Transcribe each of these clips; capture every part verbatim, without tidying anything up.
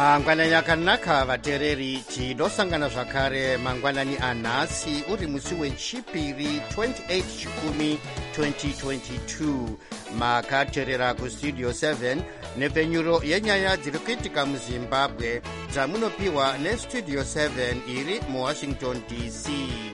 mangwanani akanaka vateereri, tinosangana zvakare mangwanani anhasi uri musi wechipiri twenty-eight chikumi twenty twenty-two. makateerera kustudio seven nepfenyuro yenyaya dziri kuitika muzimbabwe dzamunopiwa nestudio seven iri muwashington D C.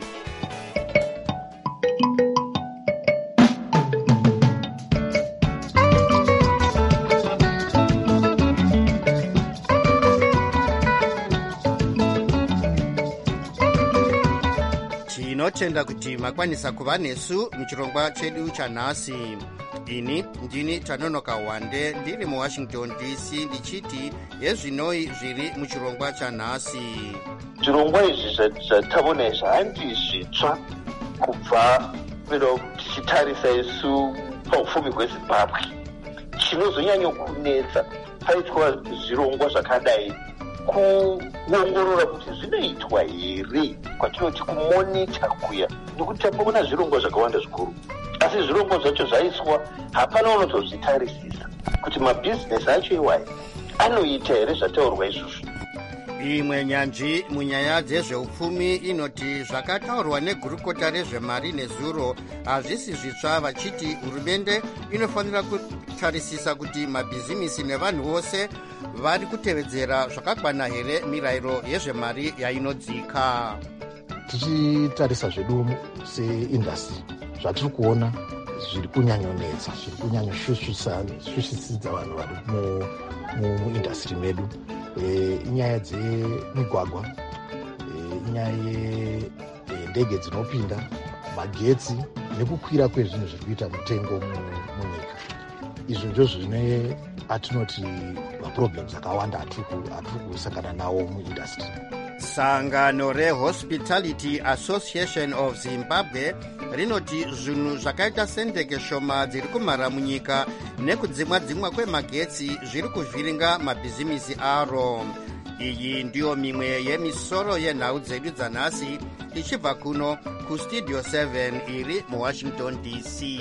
tinotenda kuti makwanisa kuva nesu muchirongwa chedu chanhasi. ini ndini Tanonoka Wande ndiri muwashington D C ndichiti yezvinoi zviri muchirongwa chanhasi. zvirongwa izvi zvatabona zvahandi zvitsva kubva tichitarisa isu paupfumi hwezimbabwe. chinozonyanya kunetsa paitwa zvirongwa zvakadai kuongorora kuti zvinoitwa here, kwatinoti kumonita kuya, nekuti tapaona zvirongwa zvakawanda zvikuru, asi zvirongwa zvacho zvaiswa hapana unotozvitarisisa kuti mabhizinesi acho iwayo anoita here zvataurwa izvozvo. imwe nyanzvi munyaya dzezveupfumi inoti zvakataurwa negurukota rezvemari nezuro hazvisi zvitsva, vachiti hurumende inofanira kutarisisa kuti mabhizimisi nevanhu vose vari kutevedzera zvakakwana here mirayiro yezvemari yainodzika. tichitarisa zvedu seindastry zvatiri kuona zviri kunyanyonetsa, zviri kunyanyoshushisa vanhu vari muindastry medu. inyaya dzemigwagwa, inyaya yendege dzinopinda, magetsi nekukwira kwezvinhu zviri kuita mutengo munyika. izvo ndizvo zvine atinoti maproblems akawanda atiri kusangana nawo muindastry. sangano rehospitality association of zimbabwe rinoti zvinhu zvakaita sendege shoma dziri kumhara munyika nekudzimwa dzimwa kwemagetsi zviri kuvhiringa mabhizimisi aro. iyi ndiyo mimwe yemisoro yenhau dzedu dzanhasi ichibva kuno kustudio seven iri muwashington D C.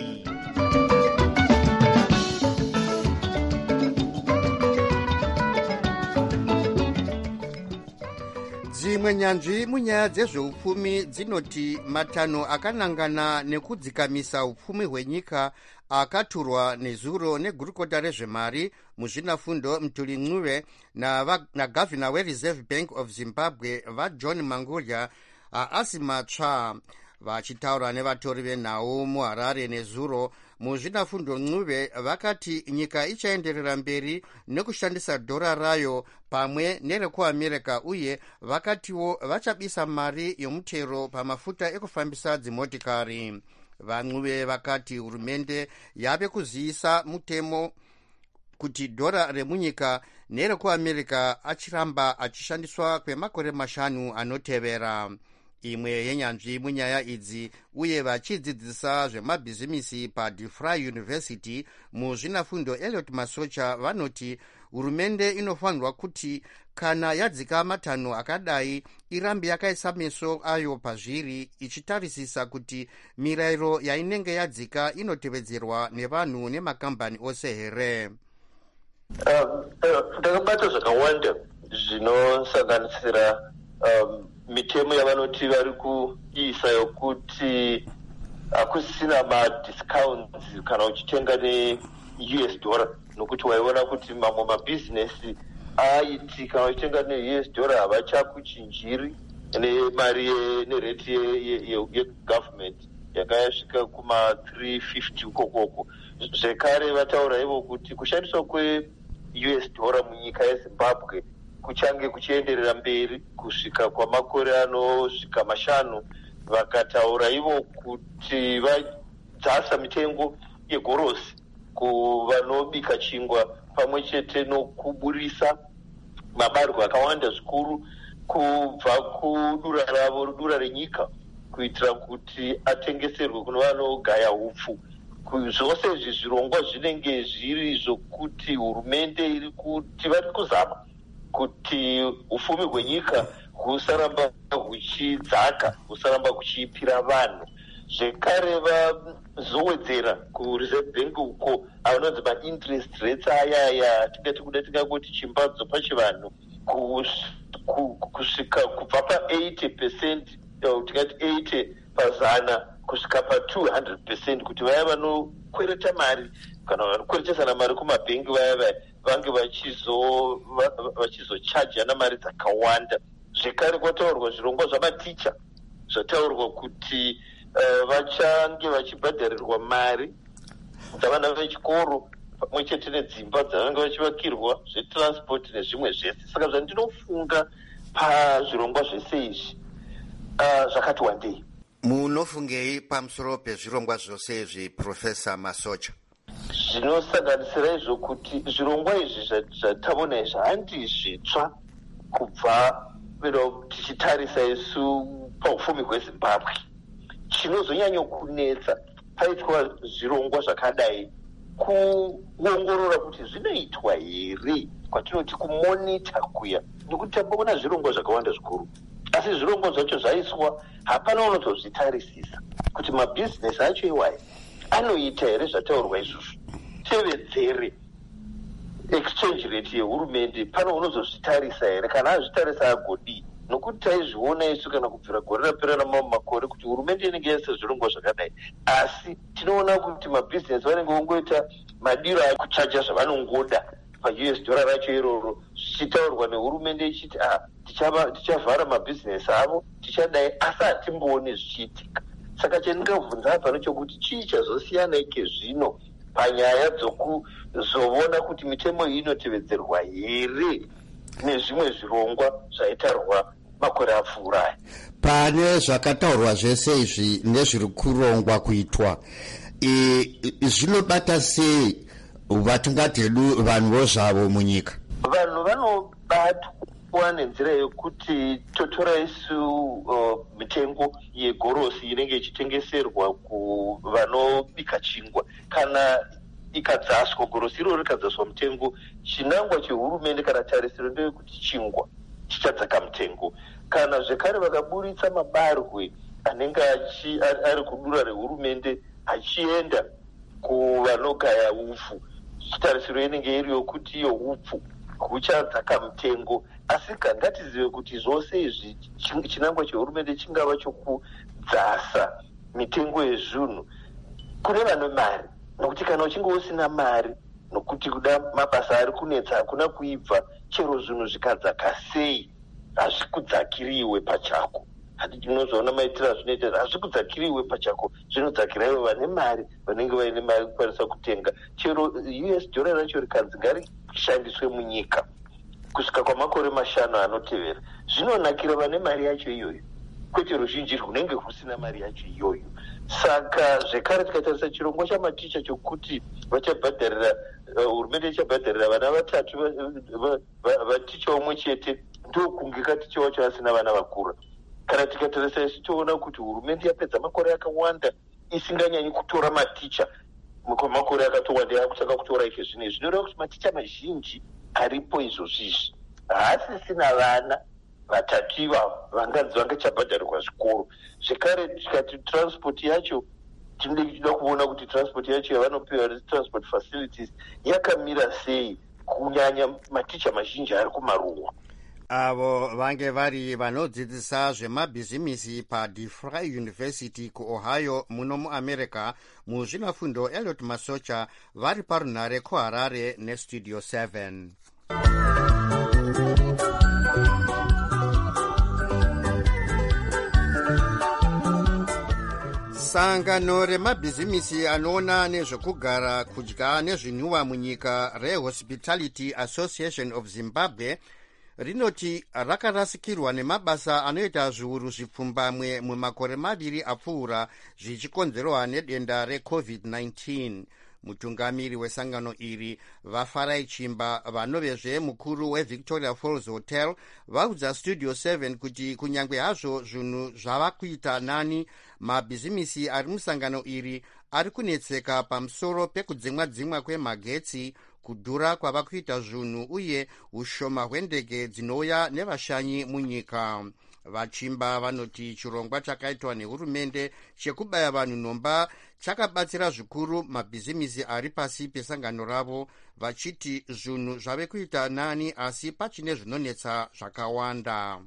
dzimwe nyanzvi munyaya dzezveupfumi dzinoti matanho akanangana nekudzikamisa upfumi hwenyika akaturwa nezuro negurukota rezvemari muzvinafundo Mtuli Ncube nagavhina wereserve bank of zimbabwe vajohn Mangudya haasi matsva. vachitaura nevatori venhau muharare nezuro muzvinafundo Ncube vakati nyika ichaenderera mberi nekushandisa dhora rayo pamwe nerekuamerica, uye vakatiwo vachabisa mari yomutero pamafuta ekufambisa dzimotikari. vaNcube vakati hurumende yave kuzivisa mutemo kuti dhora remunyika nerekuamerica achiramba achishandiswa kwemakore mashanu anotevera. imwe yenyanzvi munyaya idzi uye vachidzidzisa zvemabhizimisi paDeFry University muzvinafundo Elliot Masocha vanoti hurumende inofanirwa kuti kana yadzika matanho akadai irambe yakaisa meso ayo pazviri, ichitarisisa kuti mirayiro yainenge yadzika inotevedzerwa nevanhu nemakambani ose here. ndakabata zvakawanda zvinosanganisira mitemo yavanoti vari kuisa yokuti hakusisina madiscounts kana uchitenga ne-U S dollar, nokuti waiona kuti mamwe mabhizinesi aiti kana uchitenga ne-U S dollar havachakuchinjiri nemari nereti yegovernment yakasvika kuma three fifty ukokoko. zvekare vataura ivo kuti kushandiswa kwe-U S dollar munyika yezimbabwe kuchange kuchienderera mberi kusvika kwamakore anosvika mashanu. vakataura ivo kuti vadzasa mitengo yegorosi kuvanobika chingwa pamwe chete nokuburisa mabarwe akawanda zvikuru kubva kudura ravo dura renyika kuitira kuti atengeserwe kuno vanogaya hupfu. zvose izvi zvirongwa zvinenge zviri zvokuti hurumende iri kuti vari kuzama kuti upfumi hwenyika husaramba huchidzaka, husaramba huchipira vanhu. zvekare vazowedzera kureserve bank uko avanonzi mainterest rates ayaya tingati kuda tingangoti chimbadzo pachivanhu kusvika kubva pa-eighty percent tikati eighty pazana kusvika pa-two hundred percent kuti vaya vanokwereta mari kana vanokweretesana mari kumabhengi vaya vaya vange vachizocharjana mari dzakawanda. Zvekare kwataurwa zvirongwa zvamaticha zvataurwa kuti uh, vachange vachibhadharirwa mari dzavana vechikoro pamwe chete nedzimba dzavange vachivakirwa zvetransport nezvimwe zvese. Saka zvandinofunga pazvirongwa zvese izvi uh, zvakati wandei. Munofungei pamusoro pezvirongwa zvose izvi, Profesa Masocha? Zvinosanganisira izvo kuti zvirongwa izvi zvataona izvi handi zvitsva kubva tichitarisa isu paupfumi hweZimbabwe. Chinozonyanya kunetsa paitwa zvirongwa zvakadai kuongorora kuti zvinoitwa here, kwatinoti kumonita kuya, nekuti tamboona zvirongwa zvakawanda zvikuru asi zvirongwa zvacho zvaiswa hapana unotozvitarisisa kuti mabhizinesi acho iwayo anoita here zvataurwa izvozvo. Tevedzere exchange rate yehurumende pano unozozvitarisa here, kana azvitarisa agodii, nokuti taizviona isu kana kubvira gore rapera ramamwe makore kuti hurumende inenge yaisa zvirongwa zvakadai, asi tinoona kuti mabhizinesi vanenge vongoita madiro akuchaja zvavanongoda pa-U S dollar racho iroro, zvichitaurwa nehurumende ichiti ah, tichavhara mabhizinesi avo tichadai, asi hatimbooni zvichiitika. Saka chandingabvunza apa nechekuti chii chazosiyana ike zvino panyaya dzokuzovona kuti mitemo iyi inotevedzerwa here nezvimwe zvirongwa zvaitarwa makore apfuurayo. Pane zvakataurwa zvese izvi nezviri kurongwa kuitwa, e, zvinobata sei vatingati hedu vanhuvo zvavo munyika? Vanhu vanobatwa nenzira yekuti totora isu uh, mitengo yegorosi inenge ichitengeserwa kuvanobika chingwa, kana ikadzaswa gorosi iroro rikadzaswa mutengo, chinangwa chehurumende kana tarisiro ndeyekuti chingwa chichadzaka mutengo. Kana zvekare vakaburitsa mabarwe anenge ari kudura rehurumende achienda kuvanogaya upfu, tarisiro inenge iri yokuti iyo upfu huchadzaka mutengo. Asi ngatizive kuti zvose izvi chinangwa chehurumende chingava chokudzasa mitengo yezvinhu kune vane mari, nokuti kana uchinge usina mari, nokuti kuda mabasa ari kunetsa hakuna kuibva, chero zvinhu zvikadzaka sei hazvikudzakiriwe pachako. Hati tinozoona maitiro azvinoita hazvikudzakiriwe pachako, zvinodzakira ivo vane mari, vanenge vaine mari kukwanisa kutenga. Chero U S dollar racho rikanzi ngarishandiswe munyika kusvika kwamakore mashanu anotevera, zvinonakira vane mari yacho iyoyo, kwete ruzhinji runenge rusina mari yacho iyoyo. Saka zvekare tikatarisa chirongwa chamaticha chokuti vachabhadharira, hurumende ichabhadharira vana vatatu vaticha umwe chete, ndokunge katicha wacho asina vana vakura. Kana tikatarisa isu toona kuti hurumende yapedza makore akawanda isinganyanyi kutora maticha, makore akatowanda yakutanga kutora ike zvino zvinoreva kuti maticha mazhinji aripo izvozvizvi haasisina vana vatatu ivavo vanganzi vangachabhadharirwa zvikoro. Zvekare tikati transport yacho tinenge tichida kuona kuti transport yacho yavanopiwa transport facilities yakamira sei, kunyanya maticha mazhinji ari kumaruwa. Avo vange vari vanodzidzisa zvemabhizimisi paDeFry University kuOhio muno muAmerica. Muzvinafundo Elliot Masocha vari parunhare kuHarare neStudio seven. Sangano remabhizimisi anoona nezvekugara, kudya nezvinwiwa munyika reHospitality Association of Zimbabwe rinoti rakarasikirwa nemabasa anoita zviuru zvipfumbamwe mumakore maviri apfuura zvichikonzerwa nedenda reCovid nineteen. Mutungamiri wesangano iri Vafarai Chimba, vanovezve mukuru weVictoria Falls Hotel, vaudza Studio seven kuti kunyange hazvo zvinhu zvava kuita nani, mabhizimisi ari musangano iri ari kunetseka pamusoro pekudzimwa-dzimwa kwemagetsi, kudhura kwava kuita zvinhu uye ushoma hwendege dzinouya nevashanyi munyika. Vachimba vanoti chirongwa chakaitwa nehurumende chekubaya vanhu nhomba chakabatsira zvikuru mabhizimisi ari pasi pesangano ravo, vachiti zvinhu zvave kuita nani asi pachine zvinonetsa zvakawanda.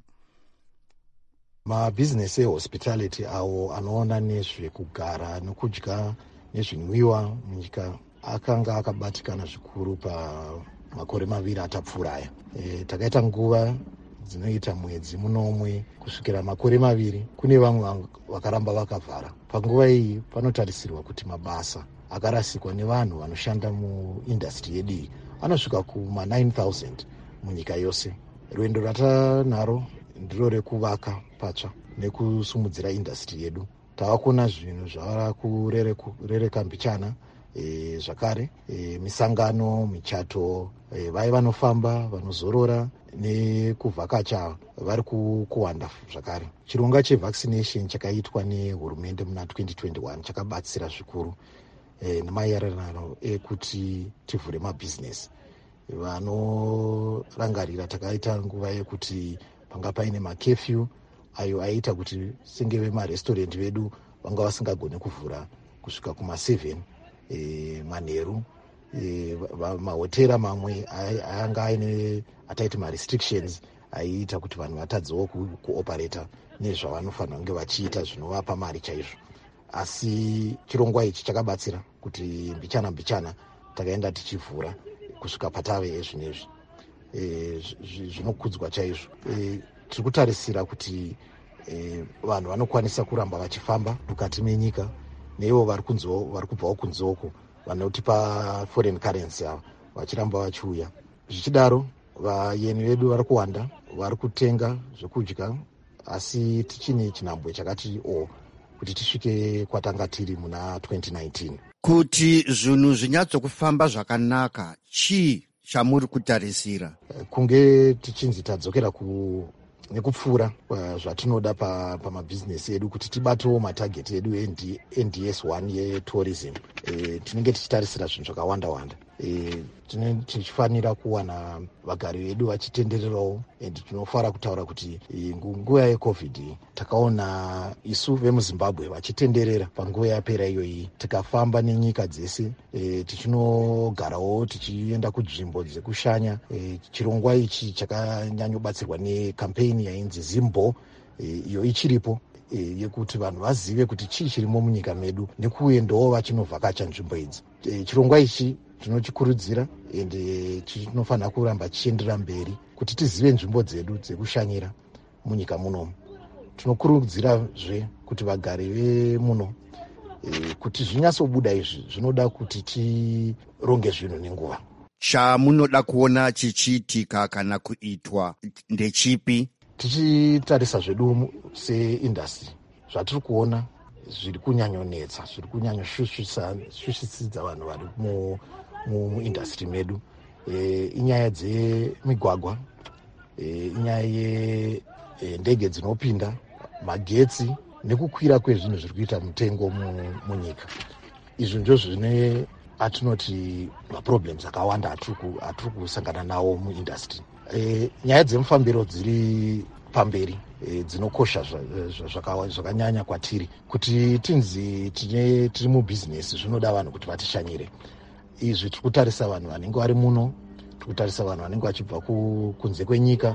Mabhizinesi ehospitality awo anoona nezvekugara nokudya nezvinwiwa munyika akanga akabatikana zvikuru pamakore maviri atapfuuraya. E, takaita nguva dzinoita mwedzi munomwe kusvikira makore maviri kune vamwe vakaramba vakavhara. Panguva iyi panotarisirwa kuti mabasa akarasikwa nevanhu vanoshanda muindastri yedu iyi anosvika kuma nine thousand munyika yose. Rwendo ratanaro ndiro rekuvaka patsva nekusumudzira indastri yedu. Tavakuona zvinhu zvava kurereka mbichana. E, zvakare e, misangano, michato, e, vai vanofamba vanozorora nekuvhakacha vari kuwanda zvakare. Chirongwa chevaccination chakaitwa nehurumende muna twenty twenty-one chakabatsira zvikuru e, nemaererano ekuti tivhure mabhizinesi. Vanorangarira takaita nguva yekuti panga paine makefyu ayo aiita kuti senge vemarestaurant vedu vanga vasingagone kuvhura kusvika kuma seven e, manheru. E, mahotera mamwe anga aine ataiti marestrictions aiita kuti vanhu vatadzewo kuoperata nezvavanofanira kunge vachiita zvinovapa mari chaizvo. Asi chirongwa ichi chakabatsira kuti mbichana mbichana takaenda tichivhura kusvika patave ezvinezvi. E, zvinokudzwa chaizvo. E, tiri kutarisira kuti e, vanhu vanokwanisa kuramba vachifamba mukati menyika, neivo vari kubvawo kunzoko vanotipa foreign currency ava vachiramba vachiuya. Zvichidaro vayeni vedu vari kuwanda, vari kutenga zvekudya, asi tichine chinhambwe chakati o kuti tisvike kwatanga tiri muna twenty nineteen. Kuti zvinhu zvinyatsokufamba zvakanaka, chii chamuri kutarisira? Kunge tichinzi tadzokera ku nekupfuura zvatinoda pamabhizinesi edu kuti tibatewo matageti edu N D S one yetourism. E, tinenge tichitarisira zvinhu zvakawanda wanda. E, tinenge tichifanira kuwana vagari vedu vachitendererawo, and tinofara kutaura kuti e, nguva yecovid takaona isu vemuzimbabwe vachitenderera panguva yapera iyoyi, tikafamba nenyika dzese e, tichinogarawo tichienda kunzvimbo dzekushanya. E, chirongwa ichi chakanyanyobatsirwa nekampeni yainzi Zimbo, e, iyo ichiripo e, yekuti vanhu vazive kuti chii chirimo munyika medu nekuendawo vachinovhakacha nzvimbo idzi. E, chirongwa ichi tinochikurudzira ende chinofanira kuramba chichiendera mberi kuti tizive nzvimbo dzedu dzekushanyira munyika munomu. Tinokurudzirazve kuti vagari vemuno e, kuti zvinyatsobuda izvi zvinoda kuti tironge zvinhu nenguva. Chamunoda kuona chichiitika kana kuitwa ndechipi? Tichitarisa zvedu seindastri, zvatiri kuona zviri kunyanyonetsa, zviri kunyanyoshushisa vanhu vari muindastri medu. E, inyaya dzemigwagwa, e, inyaya yendege dzinopinda, magetsi nekukwira kwezvinhu zviri kuita mutengo munyika. Izvi ndizvo zvine atinoti maproblems akawanda atiri kusangana nawo muindastri. E, nyaya dzemufambiro dziri pamberi e, dzinokosha zvakanyanya kwatiri. Kuti tinzi tiri mubhizinesi zvinoda vanhu kuti vatishanyire. Izvi tiri kutarisa vanhu vanenge vari muno, tiri kutarisa vanhu vanenge vachibva kunze kwenyika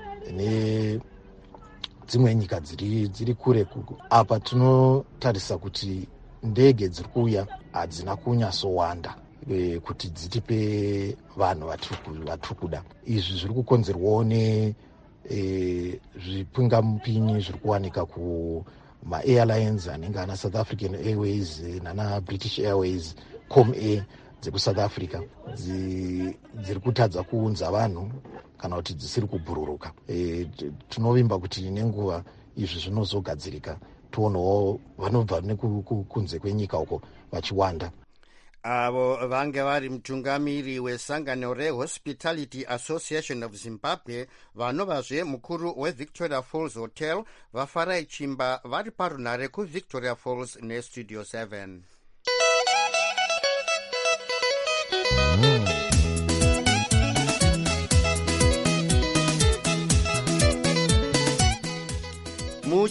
nedzimwe nyika dziri, dziri kure. Apa tinotarisa kuti ndege dziri kuuya hadzina kunyatsowanda e, kuti dzitipe vanhu vatiri kuda. Izvi zviri kukonzerwawo ne e, zvipingamupinyi zviri kuwanika kuma-airlines anenge ana South African Airways nana British Airways, Com Air dzekusouth Africa dziri kutadza kuunza vanhu kana kuti dzisiri kubhururuka. E, tinovimba kuti nenguva izvi zvinozogadzirika, tionawo vanobva nekunze kwenyika uko vachiwanda. Avo vange vari mutungamiri wesangano reHospitality Association of Zimbabwe, vanovazve mukuru weVictoria Falls Hotel, vafarai chimba vari parunhare kuVictoria Falls neStudio seven.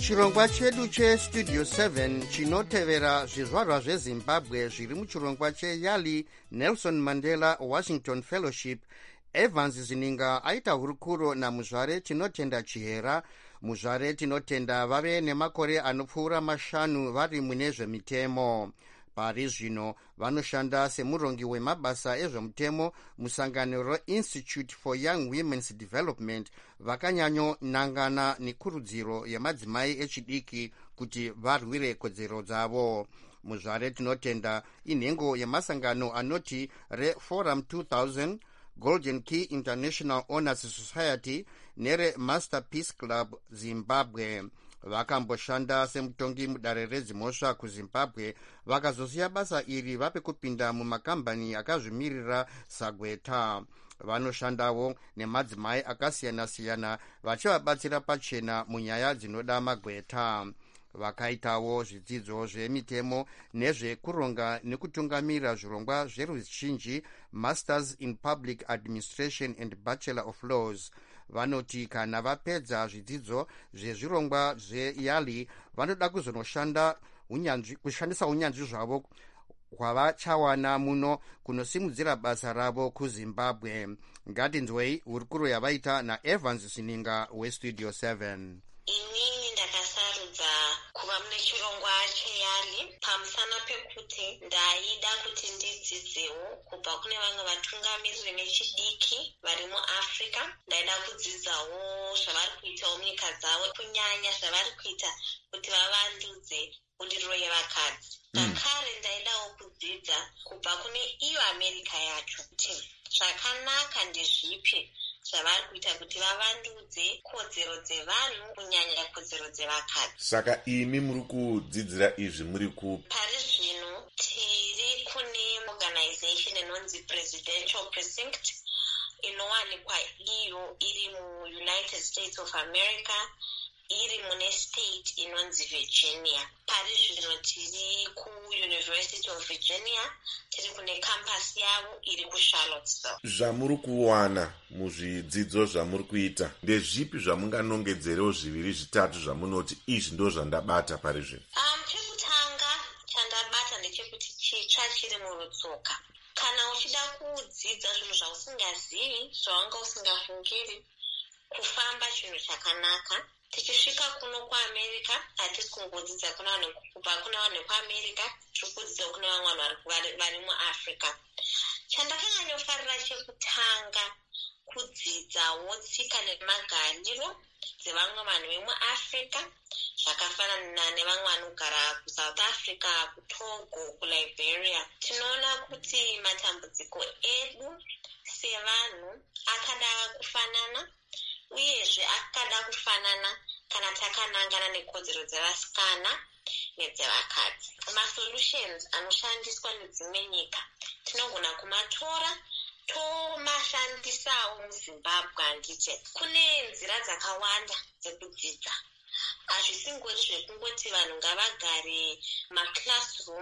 muchirongwa chedu chestudio seven chinotevera zvizvarwa zvezimbabwe zviri muchirongwa cheyali Nelson Mandela Washington Fellowship, Evans Zininga aita hurukuro namuzvare Tinotenda Chihera. Muzvare Tinotenda vave nemakore anopfuura mashanu vari mune zvemitemo. Pari zvino vanoshanda semurongi wemabasa ezvemutemo musangano reInstitute for Young Women's Development, vakanyanyonangana nekurudziro yemadzimai echidiki kuti varwire kodzero dzavo. Muzvare Tinotenda inhengo yemasangano anoti reForum two thousand, Golden Key International Honors Society nere Masterpiece Club Zimbabwe. Vakamboshanda semutongi mudare redzimhosva kuZimbabwe, vakazosiya basa iri vape kupinda mumakambani akazvimirira sagweta. Vanoshandawo nemadzimai akasiyana-siyana vachivabatsira pachena munyaya dzinoda magweta. Vakaitawo zvidzidzo zvemitemo nezvekuronga nekutungamira zvirongwa zveruzhinji, Masters in Public Administration and Bachelor of Laws. Vanoti kana vapedza zvidzidzo zvezvirongwa zveyali vanoda kuzonoshanda unyanzvi kushandisa unyanzvi zvavo hwavachawana muno kunosimudzira basa ravo kuZimbabwe. Ngatinzwei hurukuro yavaita naEvans Zininga weStudio seven. Inini ndakasarudza kuva mune chirongwa cheyali pamusana pekuti ndaida kuti ndidzidzewo kubva kune vamwe vatungamiriri vechidiki vari muAfrica. Ndaida kudzidzawo zvavari kuitawo munyika dzavo, kunyanya zvavari kuita kuti vavandudze budiriro yevakadzi. Zvakare mm. ndaidawo kudzidza kubva kune iyo America yacho kuti zvakanaka ndezvipi zvavari kuita kuti vavandudze kodzero dzevanhu, kunyanya kodzero dzevakadzi. Saka imi muri kudzidzira izvi muri ku pari zvino tiri kune organization inonzi Presidential Precinct inowanikwa iyo iri muUnited States of America, iri mune state inonzi Virginia. Pari zvino tiri kuUniversity of Virginia, tiri kune campus yavo iri kuCharlottesville. Zvamuri kuwana muzvidzidzo zvamuri kuita ndezvipi zvamunganongedzerewo zviviri zvitatu zvamunoti izvi ndo zvandabata pari zvino? Um, chekutanga chandabata ndechekuti chitsva chiri murutsoka. Kana uchida kudzidza zvinhu zvausingazivi, zvawanga usingafungiri, kufamba chinhu chakanaka. Tichisvika kuno kuAmerica hatisi kungodzidza kubva kune vanhu vekuAmerica, tiri kudzidza kune vamwe vanhu vari muAfrica. Chandakanyanyofarira chekutanga kudzidzawo tsika nemagariro dzevamwe vanhu vemuAfrica, zvakafanana nevamwe vanogara kuSouth Africa, kuTogo, kuLiberia. Tinoona kuti matambudziko edu sevanhu akada kufanana, uyezve akada kufanana kana takanangana nekodzero dzevasikana nedzevakadzi. Masolutions anoshandiswa nedzimwe nyika tinogona kumatora tomashandisawo muZimbabwe. Handiti kune nzira dzakawanda dzekudzidza. Hazvisingori zvekungoti vanhu ngavagare maclassroom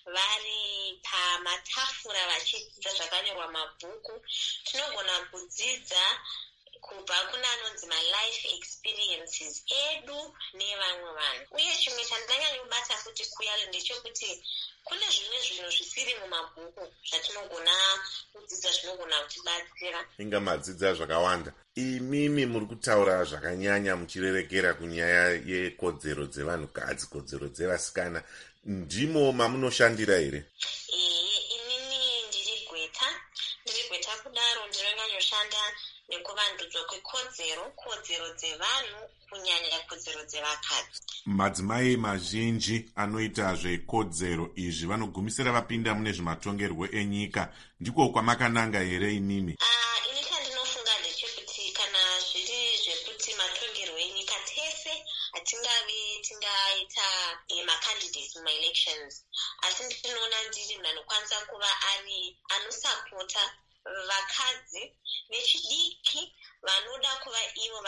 vari pamatafura vachidzidza zvakanyorwa mabhuku. Tinogona kudzidza kubva kuna anonzi malife experiences edu nevamwe vanhu. Uye chimwe chandanyanyobata futi kuyalo ndechekuti kune zvimwe zvinhu zvisiri mumabhuku zvatinogona kudzidza zvinogona kutibatsira. Inga madzidza zvakawanda. Imimi muri kutaura zvakanyanya muchirerekera kunyaya yekodzero dzevanhukadzi, kodzero dzevasikana. Ndimo mamunoshandira here? Ee, inini ndiri gweta. Ndiri gweta kudaro ndinowanyoshanda nekuvandudzwa kwekodzero, kodzero dzevanhu, kunyanya kodzero dzevakadzi. Madzimai mazhinji anoita zvekodzero izvi vanogumisira vapinda mune zvimatongerwo enyika. Ndiko kwamakananga here imimi? Ah, ini chandinofunga ndechekuti kana zviri zvekuti matongerwo enyika tese hatingavi tingaita macandidates mumaelections, asi ndinoona ndiri munhu anokwanisa kuva ari anosapota vakadzi vechidiki vanoda kuva ivo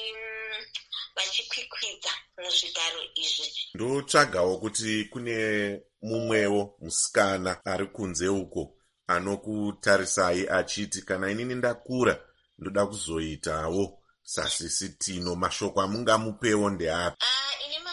vachikwikwidza muzvigaro izvi. Ndotsvagawo kuti kune mumwewo musikana ari kunze uko anokutarisai achiti kana inini ndakura ndoda kuzoitawo sasisi Tino, mashoko amungamupewo ndeapi? Ah, ini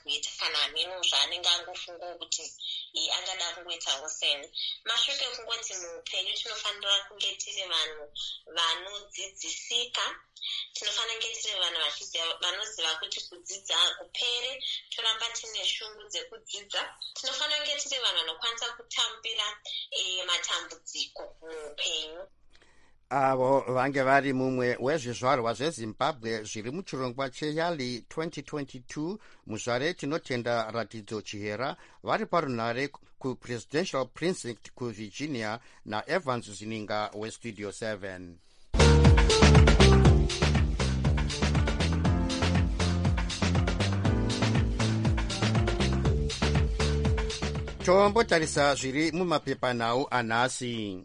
kuita kana hameno zvaanenge angofunga kuti angada kungoitawo seni. Mashure ekungonzi muupenyu tinofanira kunge tiri vanhu vanodzidzisika, tinofanira kunge tiri vanhu vanoziva kuti kudzidza hakupere, toramba tine shungu dzekudzidza. Tinofanira kunge tiri vanhu vanokwanisa kutambira matambudziko muupenyu. Avo vange vari mumwe wezvizvarwa zvezimbabwe zviri muchirongwa cheyali twenty twenty-two. Muzvare tinotenda Ratidzo Chihera vari parunhare kupresidential precinct kuvirginia naEvans Zininga westudio seven. Tombotarisa zviri mumapepanhau anhasi.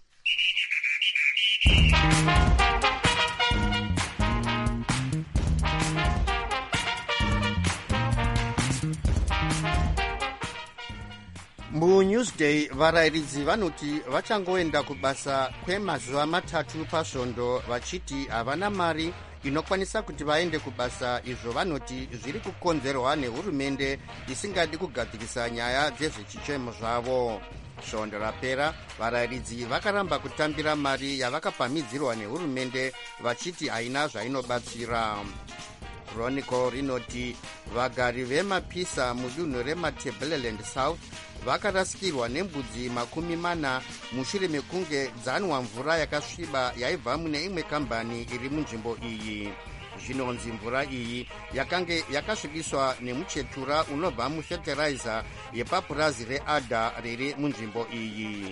MuNewsday varayiridzi vanoti vachangoenda kubasa kwemazuva matatu pasvondo vachiti havana mari inokwanisa kuti vaende kubasa. Izvo vanoti zviri kukonzerwa nehurumende isingadi kugadzirisa nyaya dzezvechichemo zvavo. Svondo rapera varayiridzi vakaramba kutambira mari yavakapamhidzirwa nehurumende vachiti haina zvainobatsira. Chronicle rinoti vagari vemapisa mudunhu reMatabeleland South vakarasikirwa nembudzi makumi mana mushure mekunge dzanwa mvura yakasviba yaibva mune imwe kambani iri munzvimbo iyi. Zvinonzi mvura iyi yakange yakasvibiswa nemuchetura unobva mufertilizer yepapurazi reAdda riri munzvimbo iyi.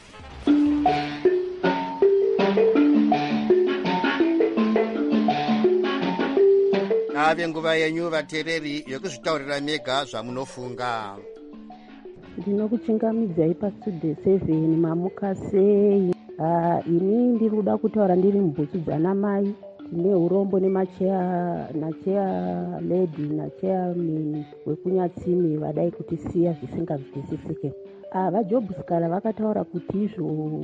Ave nguva yenyu vateereri yokuzvitaurira mega zvamunofunga. Ndinokuchingamidzai pastudio seven mamuka sei. Uh, ini ndiri kuda kutaura ndiri mubhuchidzana mai tine urombo nemacheya nacheya lady nacheyaman wekunyatsimi vadai kuti siya zvisingazwisisike. Uh, vajobhuskara vakataura kuti izvo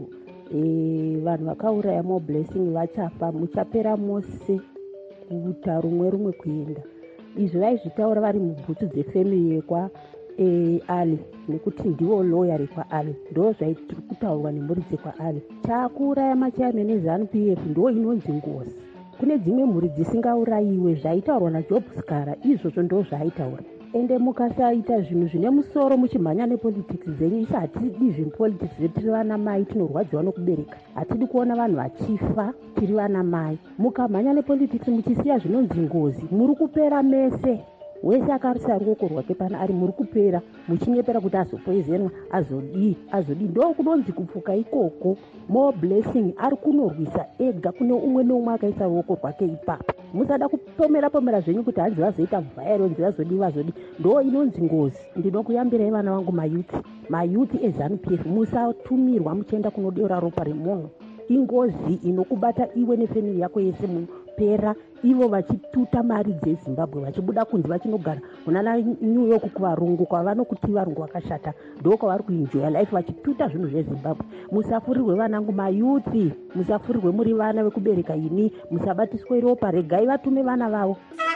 e, vanhu vakauraya moblessing vachafa muchapera mose kuita rumwe rumwe kuenda. Izvi vaizvitaura vari mubhutu dzefemili yekwa e, Ali nekuti ndivo lawyer rekwa Ali, ndo zvaitiri kutaurwa nemhuri dzekwa Ali. Takuuraya machairman eZanu P F ndo inonzi ngozi. Kune dzimwe mhuri dzisingaurayiwe zvaitaurwa naJobhuskara, izvozvo ndo zvaaitaura. Ende mukasaita zvinhu zvine musoro muchimhanya nepolitics dzenyu, isi hatidi zvepolitics tiri vana mai tinorwadziwa nokubereka. Hatidi kuona vanhu vachifa tiri vana mai. Mukamhanya nepolitics muchisiya zvinonzi ngozi, muri kupera mese. Wese akarisa ruoko rwake pana ari muri kupera, muchinyepera kuti azopoizenwa azodii azodii. Ndo kunonzi kupfuka ikoko. More blessing ari kunorwisa ega kune umwe neumwe akaisa ruoko rwake ipapo. Musada kupomera pomera zvenyu kuti hanzi vazoita violence vazodii vazodii. Ndo inonzi ngozi. Ndinokuyambirai vana vangu mayuthi mayuthi eZanu P F, musatumirwa muchienda kunodeura ropa remunhu. Ingozi inokubata iwe nefamily yako yese munopera. Ivo vachituta mari dzeZimbabwe vachibuda kunzi vachinogara munana New York kuvarungu kwavanokuti varungu vakashata, ndo kwavari kuenjoya life vachituta zvinhu zveZimbabwe. Musafurirwe vanangu mayuthi, musafurirwe muri vana vekubereka ini, musabatiswe ropa, regai vatume vana vavo.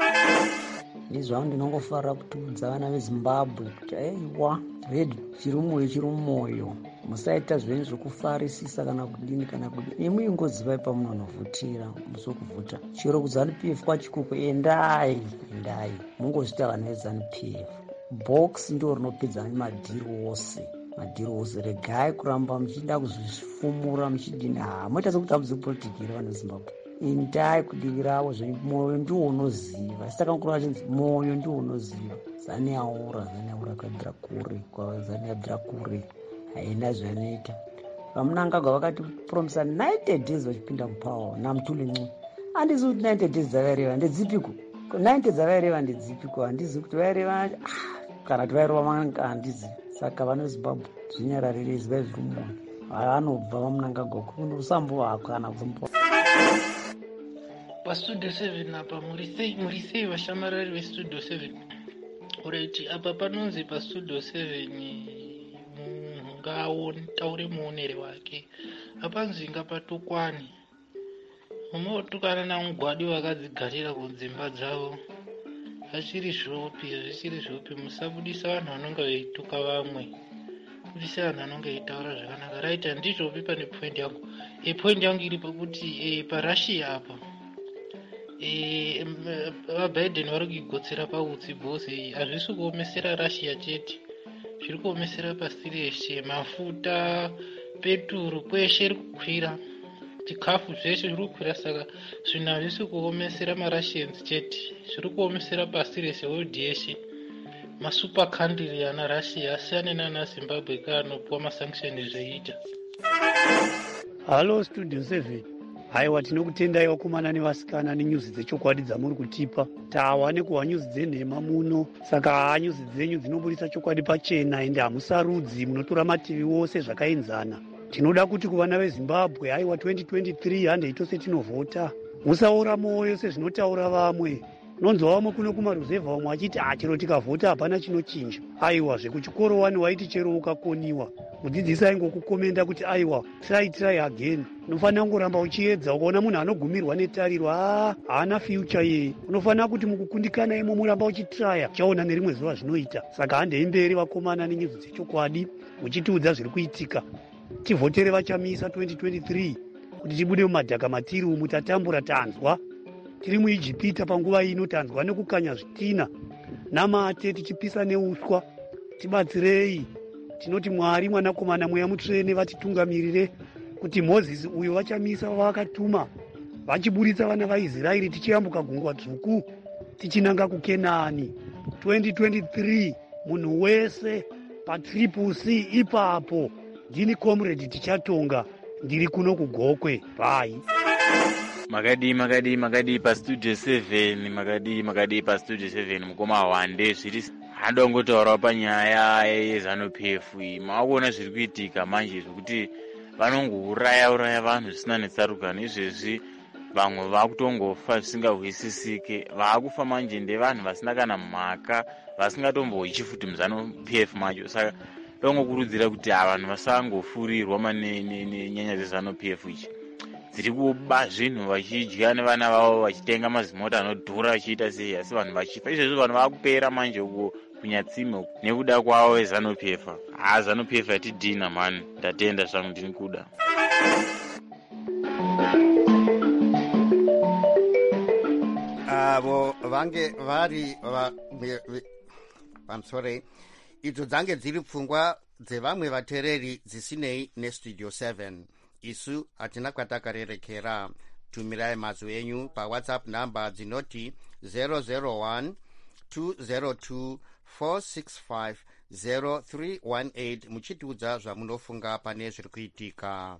Izvo ndinongofarira kutiudza vana veZimbabwe kuti aiwa redu chiri mumwoyo chiri mumwoyo, musaita zvenyu zvokufarisisa kana kudini kana kudini. Imwe ingozivai pamunonovhutira musokuvhuta. Chero kuZanu P F kwachikuko endai endai mungozvita vana veZanu P F. Box ndo rinopedza madhiri ose madhiri ose. Regai kuramba muchida kuzvifumura muchidini. Ha moita sekutambudzika politiki iri vana veZimbabwe. Endai kudii ravo zvenyu, mwoyo ndiwo unoziva. Saka mukuru vachinzi mwoyo ndiwo unoziva. Zani yaura zani yaura kabvira kure kwa zani yabvira kure haina zvanoita. Vamunangagwa vakati promisa ninety days vachipinda mupower naMutuli Ncu. Handizi kuti ninety days dzavaireva ndedzipiko, ninety dzavaireva ndedzipiko, handizi kuti vaireva kana kuti vaireva manga handizi. Saka vana veZimbabwe zvinyararire zivai zviri mumwoyo. Vanobva vamunangagwa kusambova kana kusambova. Pastudio seven apa muri sei muri sei vashamarari vestudio seven. Alright, apa panonzi pastudio seven munhu ngaataure muonere wake. Apanzi ngapatukwane. Umotukana namugwadi vakadzigarira kudzimba dzavo. Zvachiri zvopi zvichiri zvopi musabudisa vanhu vanonge veituka vamwe, budisa vanhu vanonge veitaura zvakanaka. Right, handizvopi pane point yangu. E point yangu iri pakuti e paRussia apa e vaBiden vari kuigotsera pautsi bhose. Hazvisi kuomesera Russia chete, zviri kuomesera pasi reshe. Mafuta, peturu, kweshe iri kukwira, chikafu zveshe zviri kukwira. Saka zvinhu hazvisi kuomesera maRussians chete, zviri kuomesera pasi rese, world yeshe. Masuper country ana Russia asiyane nana Zimbabwe kaanopuwa masanction zveita. Halo Studio seven. Haiwa, tinokutendai vakomana nevasikana nenyuzi dzechokwadi dzamuri kutipa. Tawa nekuhwa nyuzi dzenhema muno, saka haa nyuzi dzenyu dzinobudisa chokwadi pachena ende hamusarudzi, munotora mativi wose zvakaenzana. Tinoda kuti kuvana veZimbabwe, haiwa twenty twenty-three handei tose tinovhota. Musaora mwoyo sezvinotaura vamwe. Nonzwa vamwe kuno kumaruzevha vamwe achiti chero tikavhota hapana chinochinja. Aiwa, zvekuchikoro wani waiti chero ukakoniwa, mudzidzisi aingokukomenda kuti aiwa try try again. Unofanira kungoramba uchiedza, ukaona munhu anogumirwa netariro haa haana future yeye. Unofanira kuti mukukundikana imo muramba uchitraya, chaona nerimwe zuva zvinoita. Saka handei mberi vakomana nenyuzi dzechokwadi, muchitiudza zviri kuitika. Tivhotere vachamisa twenty twenty-three kuti tibude mumadhaka matiri umu. Tatambura tanzwa tiri muIjipita panguva ino, tanzwa nekukanya zvitina namate tichipisa neuswa. Tibatsirei, tinoti Mwari mwanakomana mweya mutsvene vatitungamirire kuti Mozisi uyo vachamisa vavakatuma vachiburitsa vana vaIsraeri tichiyambuka gungwa dzvuku tichinanga kuKenani. twenty twenty-three munhu wese patriple C ipapo. Ndini comrade tichatonga, ndiri kuno kugokwe. Bye. Makadi makadi makadi pa Studio seven, makadi makadi pa Studio seven. Mukoma wande zviri handongotaura panyaya yeZANU-P F iyi. Makuona zviri kuitika manje zvekuti vanongouraya uraya vanhu zvisina netsarukano. Izvezvi vamwe vakutongofa zvisingahwisisike. Vakufa manje ndevanhu vasina kana mhaka, vasingatomboichi futi muZANU-P F macho. Saka ndongokurudzira kuti vanhu vasangofurirwa nenyaya dzeZANU-P F ichi. Dziri kuba zvinhu vachidya nevana vavo, vachitenga mazimota anodhura vachiita sei, asi vanhu vachifa. Izvezvi vanhu vakupera manje uko kunyatsime nekuda kwavo veZANU-P F. Ha, ZANU-P F yatidhina mani, ndatenda zvangu ndini kuda. Avo vange vari I'm sorry idzo dzange dziri pfungwa dzevamwe vatereri dzisinei neStudio seven. Isu hatina kwatakarerekera. Tumirai mazwi enyu paWhatsApp number dzinoti zero zero one two zero two four six five zero three one eight muchitiudza zvamunofunga pane zviri kuitika.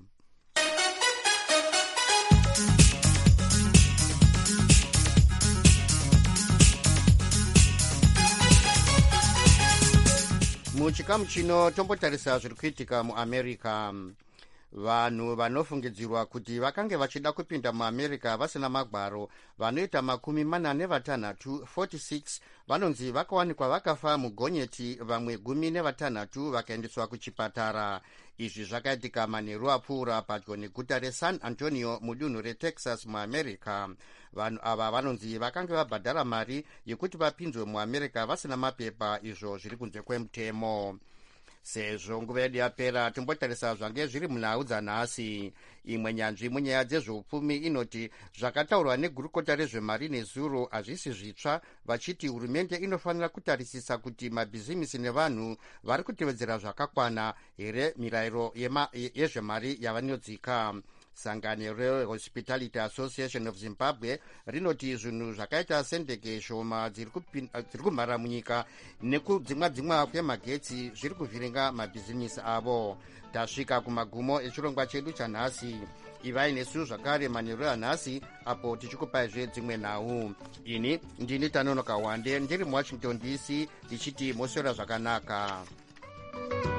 Muchikamu chino tombotarisa zviri kuitika muAmerica. Vanhu vanofungidzirwa kuti vakange vachida kupinda muAmerica vasina magwaro vanoita makumi mana nevatanhatu forty-six vanonzi vakawanikwa vakafa mugonyeti, vamwe gumi nevatanhatu vakaendeswa kuchipatara. Izvi zvakaitika manheru apfuura padyo neguta reSan Antonio mudunhu reTexas muAmerica. Vanhu ava vanonzi vakange vabhadhara mari yekuti vapinzwe muAmerica vasina mapepa, izvo zviri kunze kwemutemo. Sezvo nguva yedu yapera, tombotarisa zvange zviri munhau dzanhasi. Imwe nyanzvi munyaya dzezveupfumi inoti zvakataurwa negurukota rezvemari nezuro hazvisi zvitsva, vachiti hurumende inofanira kutarisisa kuti mabhizimisi nevanhu vari kutevedzera zvakakwana here mirayiro yezvemari yavanodzika. Sangano reHospitality Association of Zimbabwe rinoti zvinhu zvakaita sendege shoma dziri kumhara munyika nekudzimwa dzimwa kwemagetsi zviri kuvhiringa mabhizimisi avo. Tasvika kumagumo echirongwa chedu chanhasi. Ivai nesu zvakare manheru anhasi apo tichikupaizve dzimwe nhau. Ini ndini Tanonoka Wande ndiri muWashington D C ndichiti moswera zvakanaka.